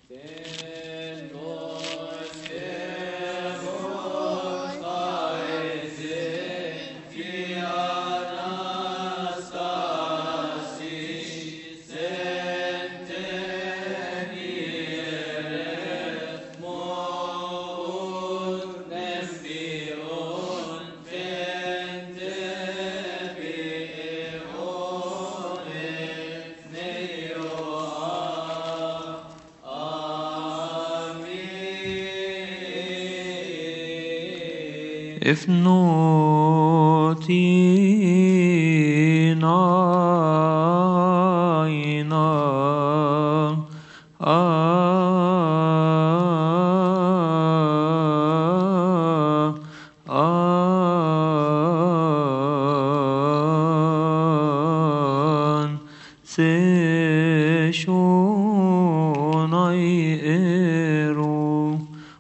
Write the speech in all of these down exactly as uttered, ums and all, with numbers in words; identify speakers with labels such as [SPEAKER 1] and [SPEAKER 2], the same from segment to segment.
[SPEAKER 1] If not in aina an se shonai eru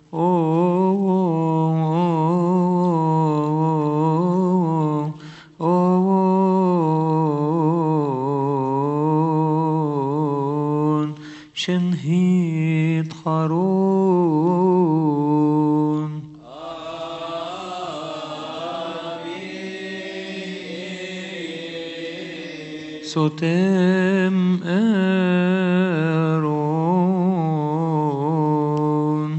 [SPEAKER 1] شنهيد خارون سوتم أرون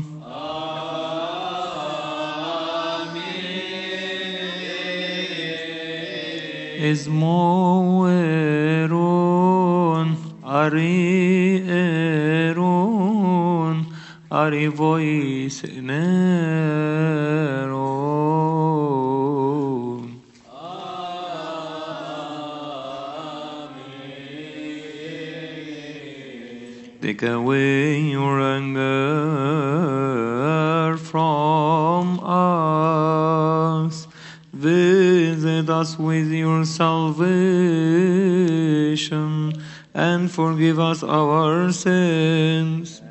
[SPEAKER 1] إزمو أرون أري أرون أري فويس نيرون Take away your anger from us. Visit us with your salvation and forgive us our sins.